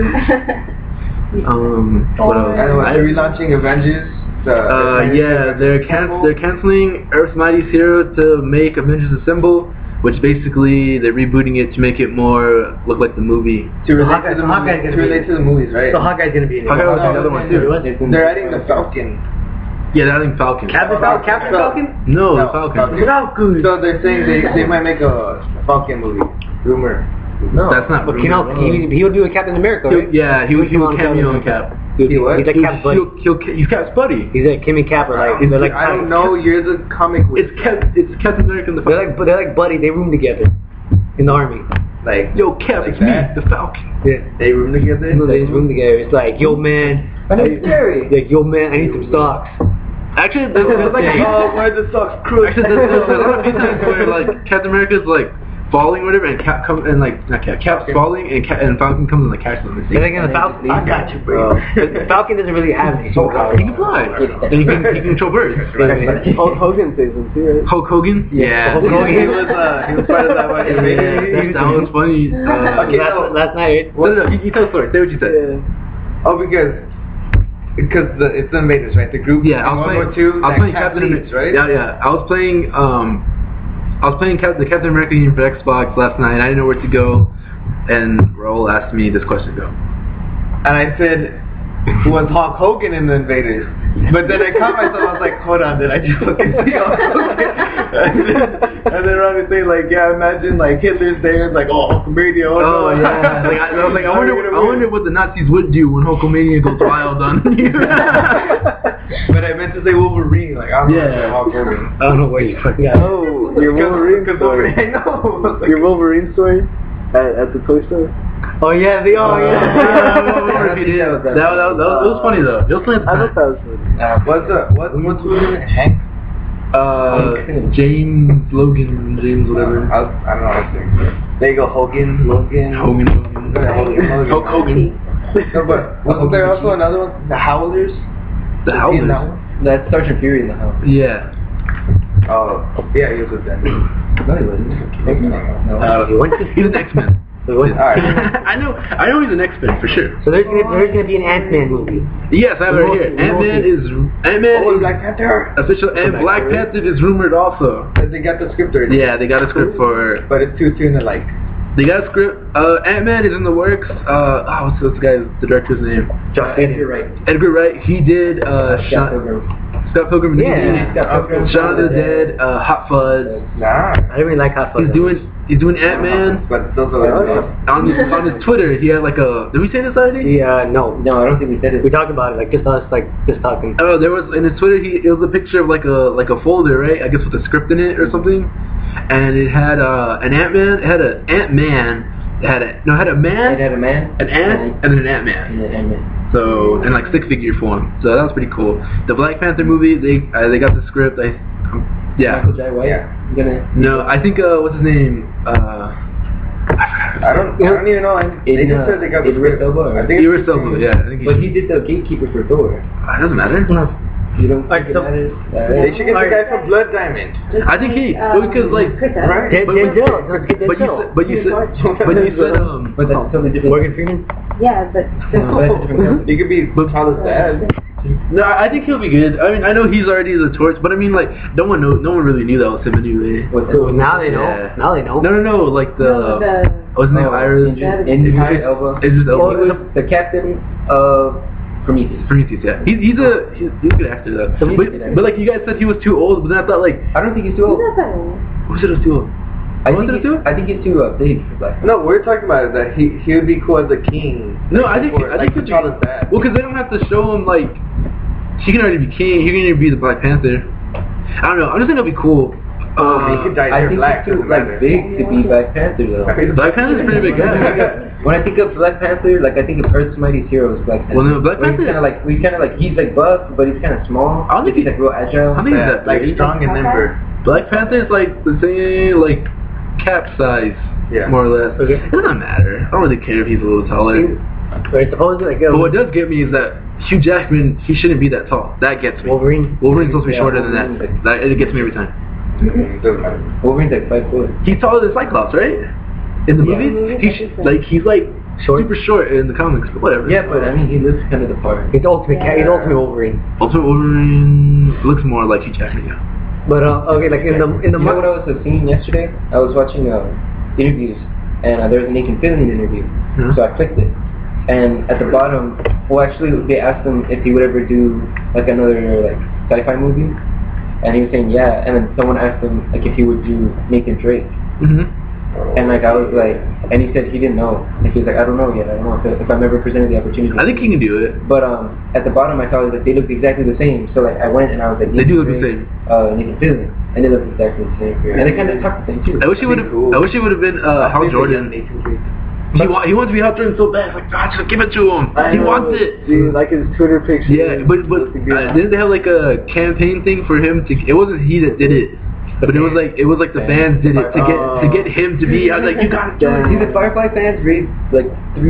[SPEAKER 3] What else?
[SPEAKER 5] They're relaunching Avengers.
[SPEAKER 3] Yeah, they're canceling Earth's Mightiest Hero to make Avengers Assemble, which basically they're rebooting it to make it more look like the movie.
[SPEAKER 5] To relate to the movies, right?
[SPEAKER 2] So Hawkeye's gonna be in it.
[SPEAKER 3] Hawkeye was the other one too.
[SPEAKER 5] They're adding the Falcon.
[SPEAKER 3] Yeah, they're adding Falcon.
[SPEAKER 2] Captain Falcon?
[SPEAKER 3] No,
[SPEAKER 5] No,
[SPEAKER 3] the Falcon.
[SPEAKER 2] Falcon.
[SPEAKER 5] So they're saying they might make a Falcon movie. Rumor.
[SPEAKER 1] No.
[SPEAKER 3] That's not.
[SPEAKER 2] But he would do a Captain America, right?
[SPEAKER 3] Yeah, he would cameo on Cap.
[SPEAKER 5] He what?
[SPEAKER 2] He's like Cap's buddy.
[SPEAKER 3] He's Cap's buddy.
[SPEAKER 2] He's like Kim and Cap are like they're like
[SPEAKER 5] I don't know. You're the comic.
[SPEAKER 3] It's Captain America and the Falcon.
[SPEAKER 2] they're like buddy. They room together in the army.
[SPEAKER 5] Like
[SPEAKER 3] Yo, Cap, it's
[SPEAKER 5] that?
[SPEAKER 3] me, the Falcon.
[SPEAKER 2] Yeah,
[SPEAKER 5] they room together.
[SPEAKER 2] they room together. It's like yo man,
[SPEAKER 1] My name's Terry.
[SPEAKER 2] like yo man, I need some socks.
[SPEAKER 3] Actually, there's like
[SPEAKER 5] where the socks crook.
[SPEAKER 3] actually there's a lot of times where like Captain America's like falling or whatever, and Cap comes and like not Cap's falling and Falcon comes and like catches him.
[SPEAKER 2] They're like in the Falcon. I got you, bro. Falcon doesn't really have any superpowers.
[SPEAKER 3] He can fly, and he can control birds.
[SPEAKER 4] Hulk Hogan says them too, right?
[SPEAKER 3] Hulk Hogan? Yeah.
[SPEAKER 2] Hulk Hogan.
[SPEAKER 5] He was part of that one.
[SPEAKER 3] That was funny.
[SPEAKER 5] Okay,
[SPEAKER 2] Last night.
[SPEAKER 3] No, you tell the story. Say what you said.
[SPEAKER 4] Yeah.
[SPEAKER 5] Oh, because it's the Invaders, right? The group.
[SPEAKER 3] Yeah, I was playing Captain
[SPEAKER 5] America, right?
[SPEAKER 3] Yeah. I was playing the Captain America game for Xbox last night. I didn't know where to go, and Raul asked me this question to go.
[SPEAKER 5] And I said, was Hulk Hogan in the Invaders? But then I caught myself, I was like, hold on, did I just fucking see Hulk Hogan? and then Ronnie saying like, yeah, imagine like Hitler's there, and like, oh, Hulkamania.
[SPEAKER 3] Oh yeah. I wonder what the Nazis would do when Hulkamania goes wild on you.
[SPEAKER 5] But I meant to say Wolverine, like, I don't know Hulk Hogan.
[SPEAKER 2] I don't know where you fucking got.
[SPEAKER 4] Oh, your Wolverine story.
[SPEAKER 5] I know.
[SPEAKER 4] Your Wolverine story at the toy store.
[SPEAKER 2] Oh yeah, they are.
[SPEAKER 3] That was funny though. It was funny.
[SPEAKER 4] I thought that was funny.
[SPEAKER 5] What's Wolverine? Hank?
[SPEAKER 3] James Logan, James whatever.
[SPEAKER 5] I don't know how to say. There you go, Hogan.
[SPEAKER 3] Hulk Hogan.
[SPEAKER 5] No, but wasn't there also another one? The Howlers?
[SPEAKER 3] The
[SPEAKER 5] That
[SPEAKER 3] Howlers.
[SPEAKER 5] one?
[SPEAKER 1] That's Sergeant Fury in the house.
[SPEAKER 3] Yeah.
[SPEAKER 5] Oh, yeah, he was with them.
[SPEAKER 1] No, he wasn't. No.
[SPEAKER 3] He's an X-Men.
[SPEAKER 5] Alright.
[SPEAKER 3] I know he's an X-Men for sure.
[SPEAKER 2] So there's gonna be an Ant-Man movie.
[SPEAKER 3] Yes, I have it right here. Ant-Man is
[SPEAKER 5] Black Panther.
[SPEAKER 3] official, and Black Panther is rumored also.
[SPEAKER 5] They got the script already.
[SPEAKER 3] Yeah, they got a script for.
[SPEAKER 5] But it's too soon to like.
[SPEAKER 3] They got a script. Ant-Man is in the works. What's this guy's the director's name?
[SPEAKER 1] Edgar Wright.
[SPEAKER 3] Edgar Wright. He did Scott Pilgrim.
[SPEAKER 2] Yeah.
[SPEAKER 3] Shaun of the Dead. Hot Fuzz.
[SPEAKER 5] Nah.
[SPEAKER 2] I didn't really like Hot Fuzz.
[SPEAKER 3] He's doing Ant-Man.
[SPEAKER 5] But those are
[SPEAKER 3] On his Twitter, he had like a. Did we say this already?
[SPEAKER 2] Yeah, no.
[SPEAKER 1] No, I don't think we said it.
[SPEAKER 2] We talked about it, like just us, like just talking.
[SPEAKER 3] Oh, there was in his Twitter. It was a picture of like a folder, right? I guess with a script in it or something. And it had an Ant-Man. It had an Ant-Man. It had a man.
[SPEAKER 1] It had a man.
[SPEAKER 3] An ant and then an Ant-Man.
[SPEAKER 1] And an Ant-Man.
[SPEAKER 3] So in like stick-figure form. So that was pretty cool. The Black Panther movie, they got the script. Yeah.
[SPEAKER 1] Michael Jai White.
[SPEAKER 5] Yeah.
[SPEAKER 1] You gonna?
[SPEAKER 3] No, I think what's his name?
[SPEAKER 5] I don't even know. They just said they got the
[SPEAKER 1] Idris
[SPEAKER 5] script.
[SPEAKER 1] Elba.
[SPEAKER 5] I think
[SPEAKER 3] Idris Elba, yeah. I think
[SPEAKER 1] But he did the gatekeeper for Thor.
[SPEAKER 3] it doesn't matter.
[SPEAKER 1] You don't think
[SPEAKER 2] so-
[SPEAKER 1] that is?
[SPEAKER 5] They should get the guy from Blood Diamond.
[SPEAKER 3] I think because like.
[SPEAKER 5] Right?
[SPEAKER 3] But you said But you said
[SPEAKER 1] But that's totally different.
[SPEAKER 2] Morgan Freeman?
[SPEAKER 6] Yeah, but
[SPEAKER 5] He could be T'Challa's dad.
[SPEAKER 3] No, I think he'll be good. I mean, I know he's already the Torch, but I mean, like, no one really knew that was him anyway.
[SPEAKER 2] Now they know.
[SPEAKER 3] Yeah.
[SPEAKER 2] Now they know.
[SPEAKER 3] No, like what's his name? Iris.
[SPEAKER 1] Idris Elba.
[SPEAKER 3] Idris
[SPEAKER 1] He
[SPEAKER 3] Elba.
[SPEAKER 1] was the captain of Prometheus.
[SPEAKER 3] Prometheus, yeah. He's a good actor though. But like you guys said, he was too old. But then I thought like,
[SPEAKER 1] I don't think he's too old.
[SPEAKER 3] who said he was too old?
[SPEAKER 1] I think he's too big for Black.
[SPEAKER 5] No, we're talking about it, that he would be cool as a king.
[SPEAKER 3] No, I think
[SPEAKER 5] T'Challa's dad.
[SPEAKER 3] Well, because they don't have to show him like he can already be king. He can already be the Black Panther. I don't know. I just think it'll be cool.
[SPEAKER 5] He could dye
[SPEAKER 1] I
[SPEAKER 5] hair
[SPEAKER 1] think
[SPEAKER 5] black.
[SPEAKER 1] he's too big to be Black Panther though.
[SPEAKER 3] Black Panther's a pretty big guy.
[SPEAKER 1] When I think of Black Panther, like I think of Earth's Mightiest Hero is Black Panther.
[SPEAKER 3] Well, no, Black Panther.
[SPEAKER 1] He's kind of like he's like buff, but he's kind of small.
[SPEAKER 3] I don't think
[SPEAKER 1] he's like real agile.
[SPEAKER 3] I think he's that
[SPEAKER 5] like
[SPEAKER 3] big.
[SPEAKER 5] strong and limber.
[SPEAKER 3] Black Panther's like the same like Cap size,
[SPEAKER 5] Yeah.
[SPEAKER 3] more or less.
[SPEAKER 2] Okay.
[SPEAKER 3] It doesn't matter. I don't really care if he's a little taller.
[SPEAKER 2] Right, supposedly like
[SPEAKER 3] But what does get me is that Hugh Jackman, he shouldn't be that tall. That gets me.
[SPEAKER 2] Wolverine's
[SPEAKER 3] Supposed to be shorter than
[SPEAKER 1] Wolverine.
[SPEAKER 3] that. It gets me every time.
[SPEAKER 5] Doesn't matter.
[SPEAKER 1] Wolverine's like 5 foot.
[SPEAKER 3] He's taller than Cyclops, right? In the movies, he's like super short in the comics, but whatever.
[SPEAKER 1] Yeah, but I mean he looks kind of the part.
[SPEAKER 2] He's ultimate Wolverine.
[SPEAKER 3] Ultimate Wolverine looks more like Hugh Jackman. Yeah.
[SPEAKER 2] But okay, like in the
[SPEAKER 1] You know what I was seeing yesterday? I was watching interviews, and there was a Nathan Fillion interview.
[SPEAKER 3] Yeah.
[SPEAKER 1] So I clicked it, and at the bottom, well, actually, they asked him if he would ever do like another like sci-fi movie, and he was saying yeah. And then someone asked him like if he would do Nathan Drake, and like I was like, and he said he didn't know. Like he was like, I don't know yet. I don't know if I'm ever presented the opportunity.
[SPEAKER 3] I think he can do it.
[SPEAKER 1] But at the bottom, I saw that they looked exactly the same. So like I went and I was like,
[SPEAKER 3] They do look the same.
[SPEAKER 1] Nathan Fillion, and they look exactly the same. And they kind of talk the same too.
[SPEAKER 3] I wish he would have. I wish he would have been Hal Jordan. He wants to be Hal Jordan so bad. Like God, just give it to him. He wants it.
[SPEAKER 4] Dude, like his Twitter picture.
[SPEAKER 3] Yeah, but didn't they have like a campaign thing for him to? It wasn't he that did it, but it was like the fans did it to get him to be. I was like, you gotta do it.
[SPEAKER 1] See, the Firefly fans raised like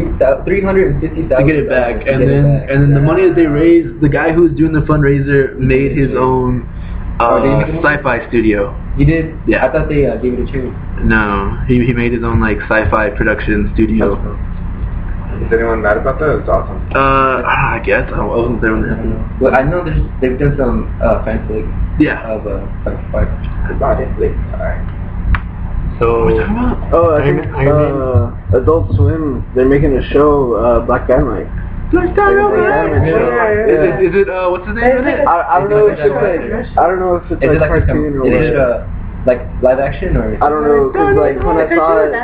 [SPEAKER 1] 350,000
[SPEAKER 3] to get it back, and then the money that they raised, the guy who was doing the fundraiser made his own sci-fi studio.
[SPEAKER 1] You did?
[SPEAKER 3] Yeah.
[SPEAKER 1] I thought they gave it a charity.
[SPEAKER 3] No, he made his own like sci-fi production studio.
[SPEAKER 5] Is anyone mad about that? It's awesome.
[SPEAKER 3] I guess I wasn't there when it happened.
[SPEAKER 1] Well, I know they've done some fan flick
[SPEAKER 3] Yeah.
[SPEAKER 1] of Firefly.
[SPEAKER 5] About it. Alright.
[SPEAKER 3] So what are we talking about?
[SPEAKER 4] Oh, I think Adult Swim, they're making a show, Black Dynamite.
[SPEAKER 3] Black Dynamite. Is it what's his name in it?
[SPEAKER 4] I don't know if it's like, I don't know if it's
[SPEAKER 1] Is it
[SPEAKER 4] like
[SPEAKER 1] like
[SPEAKER 4] cartoon or
[SPEAKER 1] is it
[SPEAKER 4] what.
[SPEAKER 1] like live action or?
[SPEAKER 4] I don't know, cause like when I saw it,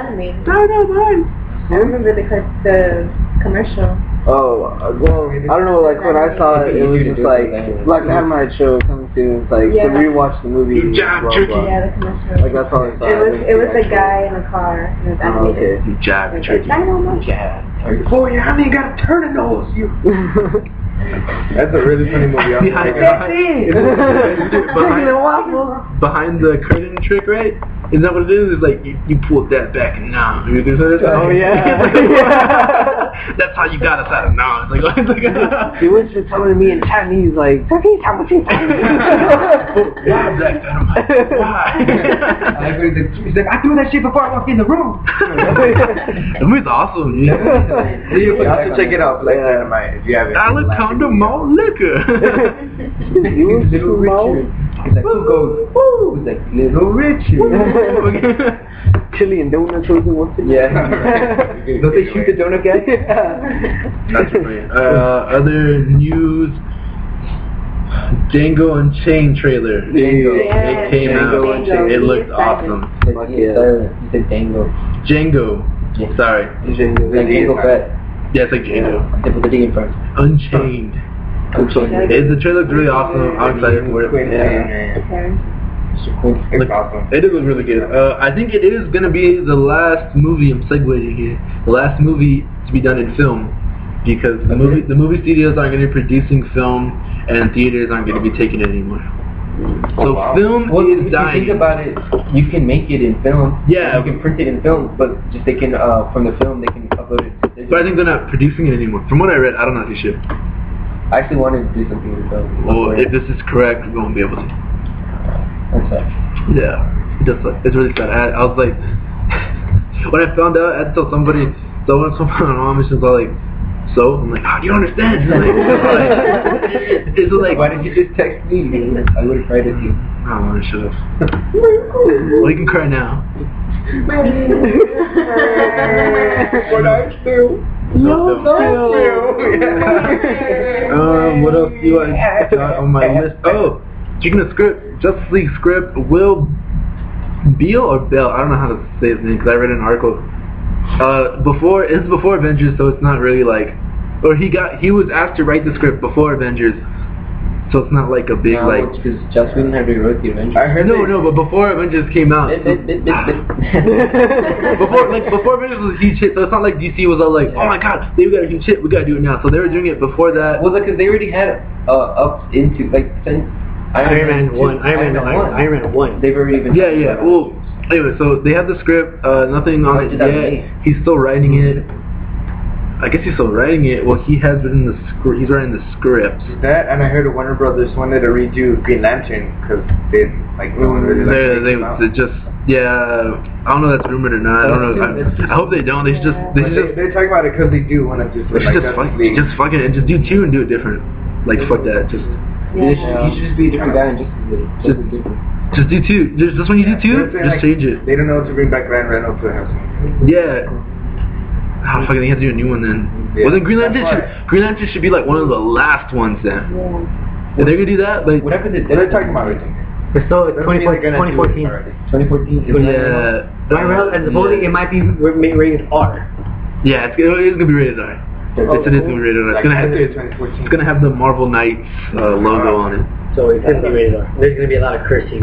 [SPEAKER 6] I remember the commercial.
[SPEAKER 4] well, I don't know, like when I saw it, it was just like Black Dynamite show coming soon. It's like to rewatch the movie.
[SPEAKER 3] Job,
[SPEAKER 4] blah,
[SPEAKER 3] turkey.
[SPEAKER 4] blah.
[SPEAKER 6] Yeah, the commercial.
[SPEAKER 4] Like that's all I saw.
[SPEAKER 6] It was a guy in a car. And it was animated.
[SPEAKER 4] Okay.
[SPEAKER 3] Jab,
[SPEAKER 6] Like,
[SPEAKER 3] turkey.
[SPEAKER 6] Dynamite.
[SPEAKER 3] Yeah.
[SPEAKER 5] Oh, you haven't even got to turn a nose, you. That's a really funny movie.
[SPEAKER 3] Behind the curtain trick, right? Isn't that what it is? It's like you pulled that back and now.
[SPEAKER 4] Oh yeah.
[SPEAKER 3] That's how you got us out of now. It's like
[SPEAKER 4] he was just telling me in Chinese like,
[SPEAKER 3] why Black Dynamite? Why?
[SPEAKER 1] He's like, I threw that shit before I walked in the room.
[SPEAKER 3] The movie's awesome, dude.
[SPEAKER 5] You have to check it out, Black Dynamite, if you haven't.
[SPEAKER 3] Alexander Malt Liquor.
[SPEAKER 1] Little Richard. He's like, who goes? Woo! He's like, Little Richard.
[SPEAKER 4] Chili and donuts was the one thing.
[SPEAKER 1] Yeah. Don't they shoot the donut guy?
[SPEAKER 3] That's brilliant. Other news. Django Unchained trailer.
[SPEAKER 1] Django.
[SPEAKER 3] It came out. It looked awesome.
[SPEAKER 1] You said Django.
[SPEAKER 3] Django.
[SPEAKER 1] Yeah.
[SPEAKER 3] Sorry.
[SPEAKER 1] Django. Like Django Fett.
[SPEAKER 3] Yeah, it's like Django.
[SPEAKER 1] They put the D in front.
[SPEAKER 3] Unchained. The trailer looks really awesome. I'm excited for it.
[SPEAKER 5] It's awesome.
[SPEAKER 3] It does look really good. I think it is going to be the last movie, I'm segueing here, the last movie to be done in film, because the movie studios aren't going to be producing film and theaters aren't going to be taking it anymore. So film is dying.
[SPEAKER 1] If you think about it, you can make it in film.
[SPEAKER 3] Yeah.
[SPEAKER 1] You can print it in film, but just they can, from the film, they can upload it.
[SPEAKER 3] But I think they're not producing it anymore. From what I read, I don't know if they should.
[SPEAKER 1] I actually wanted to do something with film.
[SPEAKER 3] Well, if this is correct, we won't be able to.
[SPEAKER 1] That's sad.
[SPEAKER 3] Yeah, it's really sad. I was like, when I found out, I had to tell somebody, so when someone on mom, she's all like, so? I'm like, how do you understand? It's like,
[SPEAKER 1] why did you just text me? I would have cried at you.
[SPEAKER 3] Oh, I should have. Well, you can cry now.
[SPEAKER 5] But I still.
[SPEAKER 3] What else do I got on my list? Oh, speaking of script, Justice League script, Will Beal or Bell? I don't know how to say his name because I read an article. It's before Avengers, so it's not really like, or he was asked to write the script before Avengers, so it's not like a big like.
[SPEAKER 1] Because Joss Whedon had to write the Avengers.
[SPEAKER 3] I heard but before Avengers came out. Before Avengers was a huge hit, so it's not like DC was all like, oh my god, we got a huge hit, we gotta do it now. So they were doing it before that.
[SPEAKER 1] Well, because they already had up into like since
[SPEAKER 2] Iron Man 1. They've already been.
[SPEAKER 3] Yeah. Well, anyway, so they have the script. Nothing on it yet. He's still writing it. I guess he's still writing it. Well, he has written the script. He's writing the script.
[SPEAKER 5] That, and I heard Warner Brothers wanted to redo Green Lantern because they like no one really liked
[SPEAKER 3] they just I don't know if that's rumored or not. I don't know. I hope they don't. They're
[SPEAKER 5] talking about it because they do want to just
[SPEAKER 3] fuck it and just do two and do it different. Like fuck that. Just
[SPEAKER 1] he should just be a different guy and
[SPEAKER 3] just do two. Just when you do two, just change it.
[SPEAKER 5] They don't know to bring back Ryan Reynolds to have something.
[SPEAKER 3] Yeah. Oh, fucking, they have to do a new one then. Yeah, well, then Green Lantern should be like one of the last ones then. Yeah. If they're gonna do that, like
[SPEAKER 5] whatever they're talking about it.
[SPEAKER 2] It's still 2014.
[SPEAKER 1] 2014.
[SPEAKER 3] Yeah.
[SPEAKER 2] Ryan Reynolds, and supposedly it might be rated R.
[SPEAKER 3] Yeah, it's gonna be rated R. It is gonna be rated R. It's gonna have the Marvel Knights logo on it.
[SPEAKER 2] So it's gonna be rated R. There's gonna be a lot of cursing.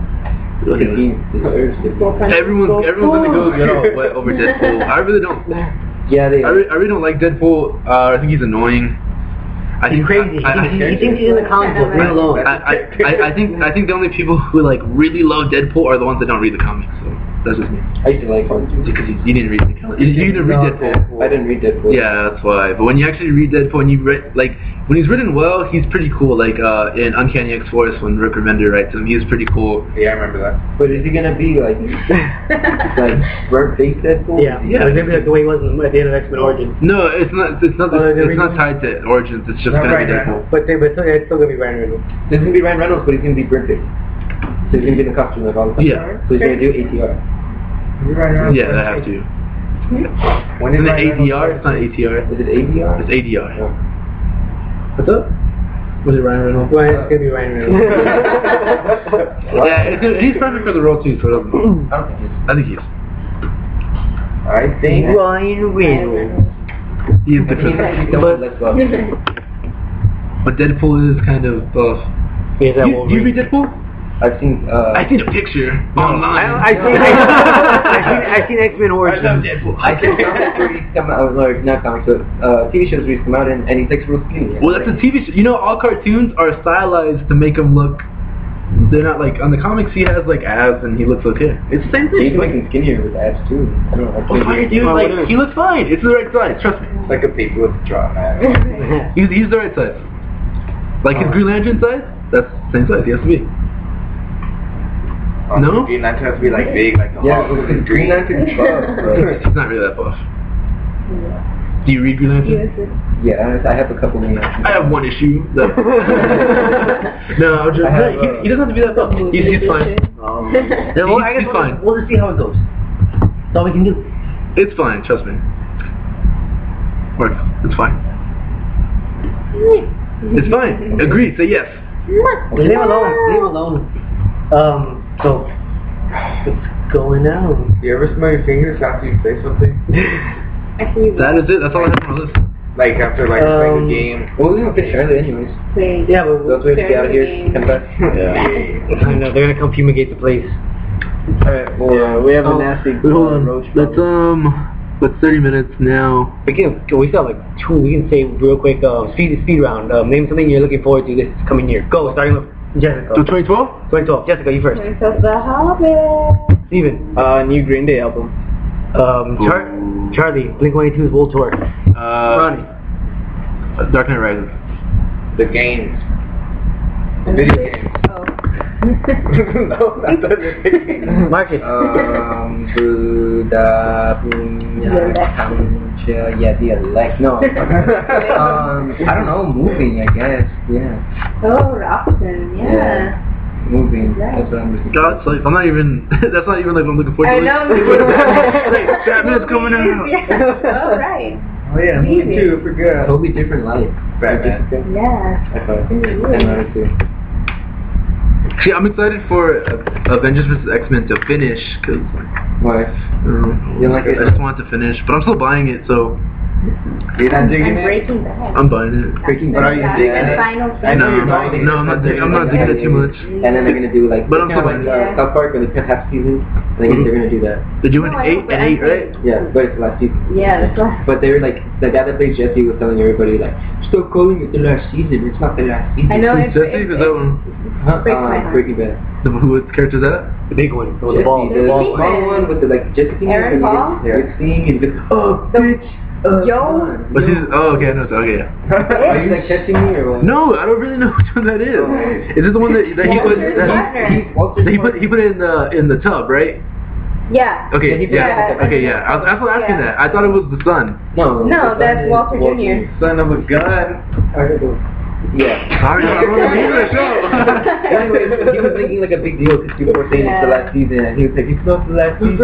[SPEAKER 3] Everyone's gonna go get all wet over Deadpool. I really don't.
[SPEAKER 1] Yeah,
[SPEAKER 3] I really don't like Deadpool. I think he's annoying.
[SPEAKER 2] He's crazy. He thinks he's in the comic book right alone.
[SPEAKER 3] I think the only people who like really love Deadpool are the ones that don't read the comics. So that's just me.
[SPEAKER 1] I used to like him
[SPEAKER 3] because you didn't read the comics. You didn't read Deadpool.
[SPEAKER 1] I didn't read Deadpool.
[SPEAKER 3] Yeah, that's why. But when you actually read Deadpool and you read like when he's written well, he's pretty cool. Like in Uncanny X-Force when Rick Remender writes him, he's pretty cool.
[SPEAKER 5] Yeah, I remember that.
[SPEAKER 1] But is he gonna be like burnt-faced Deadpool?
[SPEAKER 2] Yeah. It's gonna be like the way he was at the end of X-Men Origins.
[SPEAKER 3] No, it's not tied to Origins. It's just gonna be Deadpool.
[SPEAKER 2] But it's still gonna be Ryan Reynolds.
[SPEAKER 1] It's gonna be Ryan Reynolds, but he's gonna be burnt-faced. So he's gonna be in a costume like all the time.
[SPEAKER 3] Yeah.
[SPEAKER 1] So he's gonna do ATR.
[SPEAKER 3] Yeah, they have to.
[SPEAKER 5] When
[SPEAKER 3] is it ADR? It's not ATR.
[SPEAKER 1] Is it ADR?
[SPEAKER 3] It's ADR.
[SPEAKER 1] Yeah.
[SPEAKER 3] What's up? Was it Ryan Reynolds?
[SPEAKER 2] Well, it's gonna be Ryan Reynolds.
[SPEAKER 3] Yeah, he's perfect for the role too. So I think he is.
[SPEAKER 5] I think
[SPEAKER 2] Ryan Reynolds.
[SPEAKER 3] He is different. But Deadpool is kind of. Do you read Deadpool?
[SPEAKER 1] I've seen.
[SPEAKER 3] I seen a picture online.
[SPEAKER 2] I seen X-Men Origins.
[SPEAKER 3] I love Deadpool.
[SPEAKER 1] I seen comics where he's come out, or not comics, but TV shows where he's come out and he's like real skinny.
[SPEAKER 3] Well, that's a TV show. You know, all cartoons are stylized to make him look. They're not like on the comics. He has like abs and he looks okay. It's the same thing.
[SPEAKER 1] He's looking skinnier with abs too. I don't know.
[SPEAKER 3] Oh, fine, dude. Like he looks fine. It's the right size. Trust me.
[SPEAKER 5] It's like a people with draw man.
[SPEAKER 3] He's the right size. Like his Green Lantern size. That's the same size. He has to be. No?
[SPEAKER 5] Green Lantern has to be like big, like the
[SPEAKER 1] Yeah,
[SPEAKER 5] Hulk.
[SPEAKER 1] because Green Lantern's buff.
[SPEAKER 3] He's not really that buff. Do you read Green Lantern?
[SPEAKER 1] Yeah, I have a couple Green Lanterns.
[SPEAKER 3] I have one issue. No, I'm just, he doesn't have to be that buff. He's fine.
[SPEAKER 2] Well, I guess
[SPEAKER 3] he's fine.
[SPEAKER 2] We'll just see how it goes. That's all we can do.
[SPEAKER 3] It's fine, trust me. Mark, it's fine. It's fine. Agreed, say yes.
[SPEAKER 2] Leave him alone. Leave him alone. So, what's going on?
[SPEAKER 5] You ever smell your fingers after you say something?
[SPEAKER 3] That is it. That's all I have on my list.
[SPEAKER 5] Like after like playing a game.
[SPEAKER 1] Well, we're gonna finish early anyways.
[SPEAKER 2] Yeah, but
[SPEAKER 1] Let's wait to get out of here. Come back.
[SPEAKER 2] I know, they're gonna come fumigate the place.
[SPEAKER 1] Alright, well,
[SPEAKER 4] we have a nasty
[SPEAKER 3] Wait, hold on.
[SPEAKER 4] roach
[SPEAKER 3] Let's 30 minutes now.
[SPEAKER 2] We still have like 2. We can say real quick. Speed round. Name something you're looking forward to this coming year. Go, starting with Jessica.
[SPEAKER 3] So 2012?
[SPEAKER 2] 2012. Jessica, you first.
[SPEAKER 6] The Hobbit.
[SPEAKER 2] Steven.
[SPEAKER 4] new Green Day album.
[SPEAKER 2] Charlie. Blink-182's World Tour. Ronnie.
[SPEAKER 3] Dark Knight Rises.
[SPEAKER 5] The games. Video games.
[SPEAKER 6] Oh.
[SPEAKER 5] No, not the video games.
[SPEAKER 2] Marcus.
[SPEAKER 1] Yeah, the elect. No. I don't know, moving, I guess. Yeah.
[SPEAKER 6] Oh, Robson. Yeah.
[SPEAKER 1] Moving. That's what I'm looking for.
[SPEAKER 3] God, like, I'm not even, that's not even like what I'm looking forward
[SPEAKER 6] I
[SPEAKER 3] to.
[SPEAKER 6] know.
[SPEAKER 3] Like, Batman's coming out.
[SPEAKER 6] Yeah. Oh, right.
[SPEAKER 5] Oh yeah, me too, for good.
[SPEAKER 1] Totally different life.
[SPEAKER 5] Batman.
[SPEAKER 6] Yeah.
[SPEAKER 1] I thought. I too.
[SPEAKER 3] See, I'm excited for Avengers vs. X-Men to finish, because
[SPEAKER 1] Why? You like it?
[SPEAKER 3] I just want it to finish, but I'm still buying it, so
[SPEAKER 5] You're not digging
[SPEAKER 6] I'm
[SPEAKER 5] it?
[SPEAKER 6] Breaking Bad.
[SPEAKER 3] I'm buying it.
[SPEAKER 1] Breaking
[SPEAKER 5] But are you digging it?
[SPEAKER 6] Final
[SPEAKER 5] I know you're
[SPEAKER 3] No,
[SPEAKER 5] buying it.
[SPEAKER 3] no, I'm not digging it too much.
[SPEAKER 1] And then they're gonna do like,
[SPEAKER 3] But I'm still
[SPEAKER 1] like
[SPEAKER 3] buying it.
[SPEAKER 1] South Park when they have seasons. I think they're gonna do that.
[SPEAKER 3] They're doing
[SPEAKER 6] No, I
[SPEAKER 3] 8
[SPEAKER 6] hope
[SPEAKER 3] and
[SPEAKER 6] it
[SPEAKER 3] 8, right?
[SPEAKER 1] Yeah, but it's the last season.
[SPEAKER 6] Yeah, that's right.
[SPEAKER 1] But they were like, the guy that plays Jesse was telling everybody like, stop calling it the last season. It's not the last season.
[SPEAKER 6] I know it's
[SPEAKER 3] Jesse, is that one?
[SPEAKER 6] breaks my heart.
[SPEAKER 1] Breaking Bad.
[SPEAKER 3] What character is that?
[SPEAKER 2] The big one. The
[SPEAKER 1] Jesse,
[SPEAKER 2] ball.
[SPEAKER 1] the
[SPEAKER 2] The ball.
[SPEAKER 1] small one with the like Jesse.
[SPEAKER 6] Aaron Paul?
[SPEAKER 1] Yeah. Singing and just, oh, bitch.
[SPEAKER 6] Yo.
[SPEAKER 3] What's his, oh, okay, I know, okay, yeah.
[SPEAKER 1] Are you like catching me or what?
[SPEAKER 3] No, I don't really know which one that is. Is it the one that he put, he put it in the tub, right?
[SPEAKER 6] Yeah.
[SPEAKER 3] Okay,
[SPEAKER 6] Yeah.
[SPEAKER 3] okay, yeah. That's what I'm asking that. I thought it was the son.
[SPEAKER 1] No.
[SPEAKER 6] No, that's Walter Jr.
[SPEAKER 5] Son of a gun.
[SPEAKER 1] Yeah.
[SPEAKER 3] Sorry, I don't know the name of the show.
[SPEAKER 1] Anyway, he was making like a big deal because people were saying it's the last season, and he was like, it's not the last season.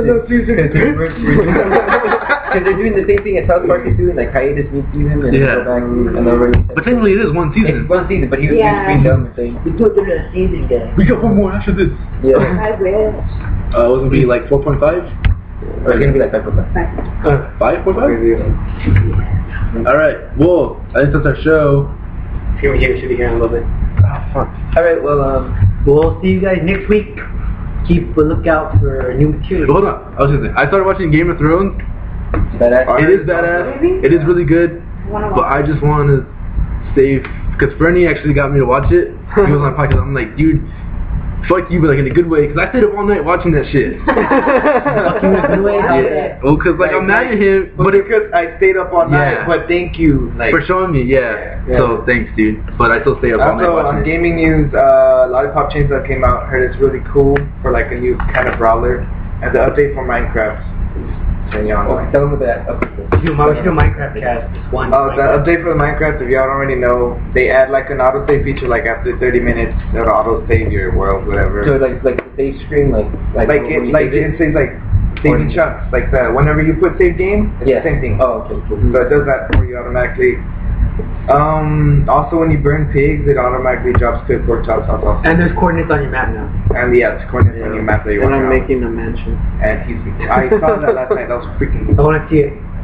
[SPEAKER 1] Because they're doing the same thing that South Park is doing, like hiatus mid-season, and
[SPEAKER 3] Yeah.
[SPEAKER 1] go back and already.
[SPEAKER 3] But technically it is one season.
[SPEAKER 1] It's one season, but he was being dumb and saying, it's not the last season, guys.
[SPEAKER 3] We got one more after this.
[SPEAKER 1] Yeah.
[SPEAKER 6] I wish.
[SPEAKER 3] It was gonna be like 4.5?
[SPEAKER 1] Or it's gonna be like 5.5.
[SPEAKER 3] 5.5? Alright, well, I think that's our show.
[SPEAKER 2] Should be here in a little bit.
[SPEAKER 1] Alright, well,
[SPEAKER 2] We'll see you guys next week. Keep a lookout for new material.
[SPEAKER 3] Hold on, I was gonna say, I started watching Game of Thrones.
[SPEAKER 1] badass.
[SPEAKER 3] It is badass. It is really good. But I just want to save, because Fernie actually got me to watch it. He was on my podcast. I'm like, dude, fuck you, but like in a good way, because I stayed up all night watching that shit.
[SPEAKER 2] Fuck you in a good way?
[SPEAKER 3] Yeah. Well, because like I'm mad at him, but
[SPEAKER 5] because I stayed up all night,
[SPEAKER 3] Yeah.
[SPEAKER 5] but thank you. Like,
[SPEAKER 3] for showing me, yeah. So thanks, dude. But I still stay up all night
[SPEAKER 5] also, on
[SPEAKER 3] watching it.
[SPEAKER 5] gaming news, Lollipop Chainsaw came out. Heard it's really cool for like a new kind of brawler, and the update for Minecraft. So y'all know.
[SPEAKER 1] Tell them about that.
[SPEAKER 2] We should do Minecraft cast. Just one.
[SPEAKER 5] Oh, the update for the Minecraft, if y'all don't already know, they add like an autosave feature, like after 30 minutes, it'll autosave your world, whatever.
[SPEAKER 1] So like the save screen, like
[SPEAKER 5] it says like saving chunks, like whenever you put save game, it's the same thing.
[SPEAKER 1] Oh, okay, cool.
[SPEAKER 5] So it does that for you automatically. Also when you burn pigs, it automatically drops quick pork chops on top.
[SPEAKER 2] And there's coordinates on your map now.
[SPEAKER 5] And yeah, it's coordinates on your map that you want.
[SPEAKER 4] And I'm making a mansion.
[SPEAKER 5] And I saw that last night. That was freaking.
[SPEAKER 2] I want to see it.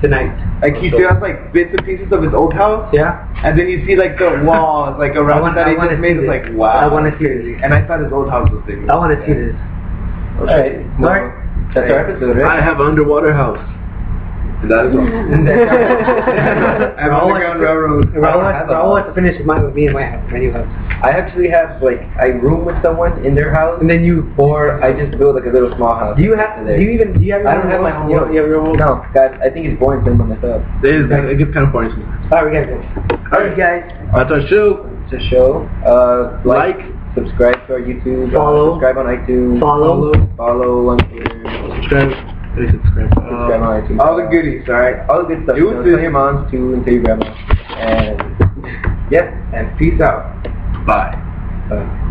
[SPEAKER 2] tonight.
[SPEAKER 5] Like he still has like bits and pieces of his old house.
[SPEAKER 2] Yeah.
[SPEAKER 5] And then you see like the walls like around that he just made. It's like wow.
[SPEAKER 2] I want to see this.
[SPEAKER 5] And I thought his old house was big.
[SPEAKER 2] I want to see this.
[SPEAKER 1] Alright. Well, that's our episode, right?
[SPEAKER 3] I have an underwater house.
[SPEAKER 5] That is all.
[SPEAKER 2] I'm
[SPEAKER 5] Underground Railroad.
[SPEAKER 2] Raul wants to finish with me and my house, my new house.
[SPEAKER 1] I actually have like I room with someone in their house,
[SPEAKER 2] And then you,
[SPEAKER 1] or I just build like a little small house.
[SPEAKER 2] do you have your
[SPEAKER 1] I don't have my own
[SPEAKER 2] You have your own?
[SPEAKER 1] No, God, I think it's boring for them myself.
[SPEAKER 3] It gets kind of boring sometimes.
[SPEAKER 2] Alright, we gotta go.
[SPEAKER 1] Alright, guys,
[SPEAKER 3] That's our show.
[SPEAKER 1] it's a show. Like, subscribe to our YouTube.
[SPEAKER 2] Follow.
[SPEAKER 1] Subscribe on iTunes. Follow on Twitter.
[SPEAKER 3] Subscribe. Please subscribe.
[SPEAKER 1] Subscribe on iTunes.
[SPEAKER 5] All the goodies, alright?
[SPEAKER 1] All the good stuff. Tell your moms too, and tell your grandma. And yeah,
[SPEAKER 5] And peace out.
[SPEAKER 3] Bye.
[SPEAKER 1] bye.